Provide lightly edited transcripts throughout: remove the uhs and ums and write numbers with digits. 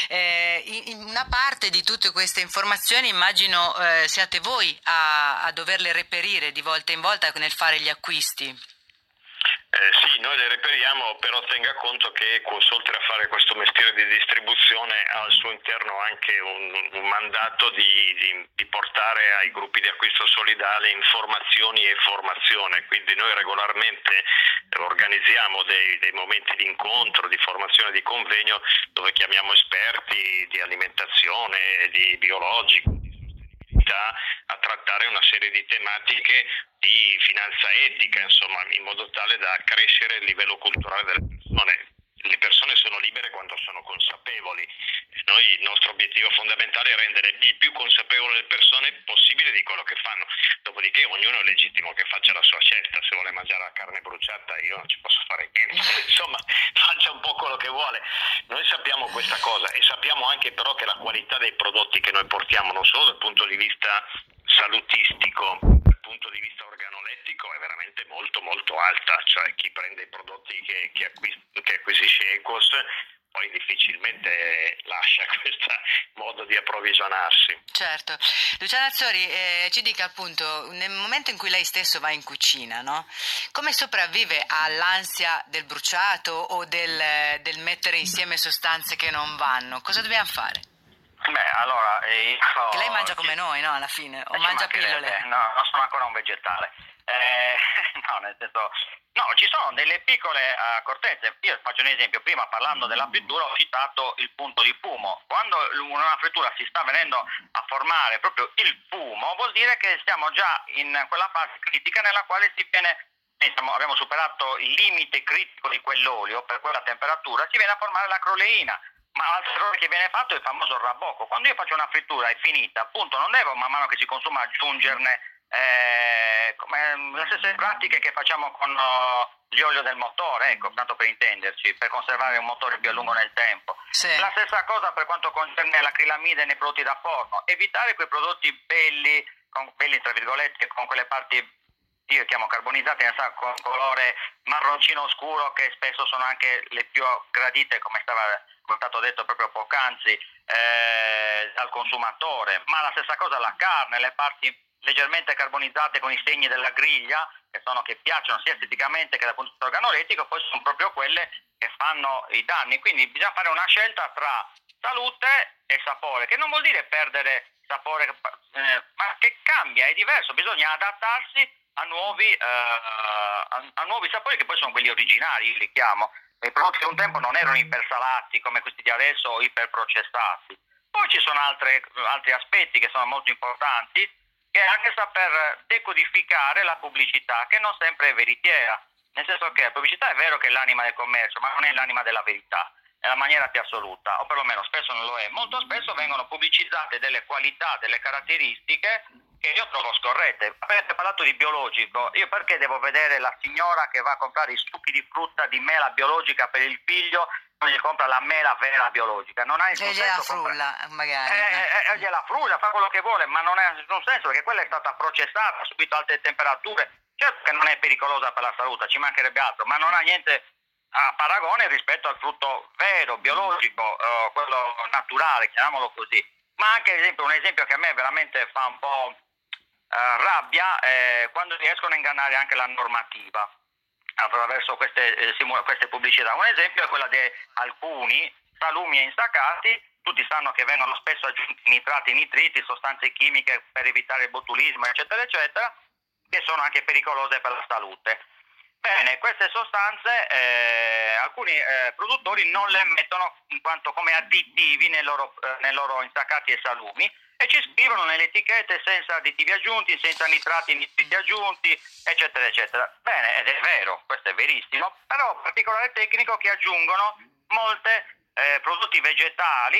In una parte di tutte queste informazioni immagino siate voi a doverle reperire di volta in volta nel fare gli acquisti. Sì, noi le reperiamo, però tenga conto che Equus, oltre a fare questo mestiere di distribuzione, ha al suo interno anche un mandato di portare ai gruppi di acquisto solidale informazioni e formazione, quindi noi regolarmente organizziamo dei momenti di incontro, di formazione, di convegno, dove chiamiamo esperti di alimentazione, di biologico, a trattare una serie di tematiche di finanza etica, insomma, in modo tale da crescere il livello culturale delle persone. Le persone sono libere quando sono consapevoli. Noi, il nostro obiettivo fondamentale è rendere il più consapevole le persone possibile di quello che fanno. Dopodiché ognuno è legittimo che faccia la sua scelta. Se vuole mangiare la carne bruciata, io non ci posso fare niente. Insomma, faccia un po' quello che vuole. Noi sappiamo questa cosa e sappiamo anche però che la qualità dei prodotti che noi portiamo, non solo dal punto di vista salutistico, dal punto di vista organolettico, è veramente molto molto alta. Cioè, chi prende i prodotti che acquisisce Equus poi difficilmente lascia questo modo di approvvigionarsi. Certo. Luciana Azzori, ci dica appunto, nel momento in cui lei stesso va in cucina, no? Come sopravvive all'ansia del bruciato o del mettere insieme sostanze che non vanno? Cosa dobbiamo fare? Beh, allora, Che lei mangia come noi, no? Alla fine, o mangia pillole? No, non sono ancora un vegetale. No, nel senso, no, ci sono delle piccole accortezze. Io faccio un esempio. Prima, parlando della frittura, ho citato il punto di fumo. Quando una frittura si sta venendo a formare proprio il fumo, vuol dire che siamo già in quella fase critica nella quale abbiamo superato il limite critico di quell'olio per quella temperatura, si viene a formare la croleina. Ma l'altro errore che viene fatto è il famoso rabocco. Quando io faccio una frittura è finita, appunto, non devo man mano che si consuma aggiungerne come le stesse pratiche che facciamo con gli olio del motore, ecco, tanto per intenderci, per conservare un motore più a lungo nel tempo. Sì. La stessa cosa per quanto concerne l'acrilamide nei prodotti da forno, evitare quei prodotti belli tra virgolette, con quelle parti io chiamo carbonizzate, con colore marroncino scuro, che spesso sono anche le più gradite, come è stato detto proprio poc'anzi, dal consumatore. Ma la stessa cosa la carne, le parti leggermente carbonizzate con i segni della griglia, che piacciono sia esteticamente che dal punto di vista organolettico, poi sono proprio quelle che fanno i danni. Quindi bisogna fare una scelta tra salute e sapore, che non vuol dire perdere sapore, ma che cambia, è diverso, bisogna adattarsi a nuovi sapori, che poi sono quelli originari, io li chiamo. I prodotti di un tempo non erano ipersalati come questi di adesso o iperprocessati. Poi ci sono altri aspetti che sono molto importanti, che è anche saper decodificare la pubblicità, che non sempre è veritiera, nel senso che la pubblicità è vero che è l'anima del commercio, ma non è l'anima della verità, nella maniera più assoluta, o perlomeno spesso non lo è. Molto spesso vengono pubblicizzate delle qualità, delle caratteristiche che io trovo scorrette. Avete parlato di biologico, io perché devo vedere la signora che va a comprare i succhi di frutta di mela biologica per il figlio, non gli compra la mela vera biologica? Non ha nessun senso. Gliela frulla, magari. Gliela frulla, fa quello che vuole, ma non ha nessun senso, perché quella è stata processata, ha subito alte temperature. Certo che non è pericolosa per la salute, ci mancherebbe altro, ma non ha niente a paragone rispetto al frutto vero, biologico, quello naturale, chiamiamolo così. Ma anche un esempio che a me veramente fa un po' rabbia, quando riescono a ingannare anche la normativa attraverso queste pubblicità. Un esempio è quella di alcuni salumi e insaccati. Tutti sanno che vengono spesso aggiunti nitrati, nitriti, sostanze chimiche per evitare il botulismo, eccetera, eccetera, che sono anche pericolose per la salute. Bene, queste sostanze alcuni produttori non le mettono in quanto come additivi nei loro insaccati e salumi, e ci scrivono nelle etichette senza additivi aggiunti, senza nitrati e nitriti aggiunti, eccetera, eccetera. Bene, ed è vero, questo è verissimo, però particolare tecnico che aggiungono molte prodotti vegetali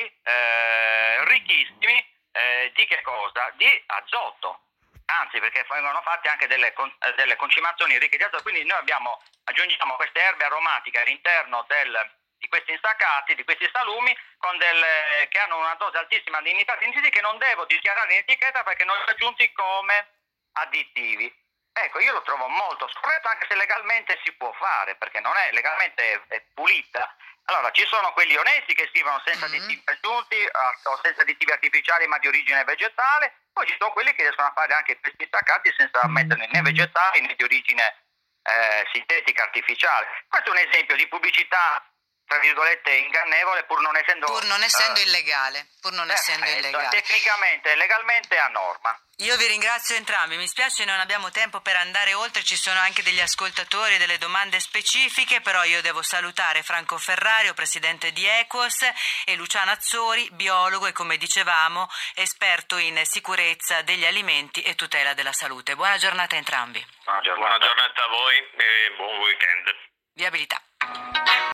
ricchissimi di che cosa? Di azoto. Anzi, perché vengono fatte anche delle concimazioni ricche di azoto, quindi noi aggiungiamo queste erbe aromatiche all'interno di questi insaccati, di questi salumi, che hanno una dose altissima di nitrati che non devo dichiarare in etichetta perché non li ho aggiunti come additivi. Ecco, io lo trovo molto scorretto, anche se legalmente si può fare, perché non è legalmente è pulita Allora, ci sono quelli onesti che scrivono senza additivi aggiunti o senza additivi artificiali ma di origine vegetale, poi ci sono quelli che riescono a fare anche questi staccati senza metterli né vegetali né di origine sintetica artificiale. Questo è un esempio di pubblicità tra virgolette ingannevole pur non essendo illegale, tecnicamente e legalmente a norma. Io vi ringrazio entrambi, mi spiace non abbiamo tempo per andare oltre, ci sono anche degli ascoltatori, delle domande specifiche, però io devo salutare Franco Ferrario, presidente di Equos, e Luciano Azzori, biologo e, come dicevamo, esperto in sicurezza degli alimenti e tutela della salute. Buona giornata a entrambi. Buona giornata a voi e buon weekend. Viabilità.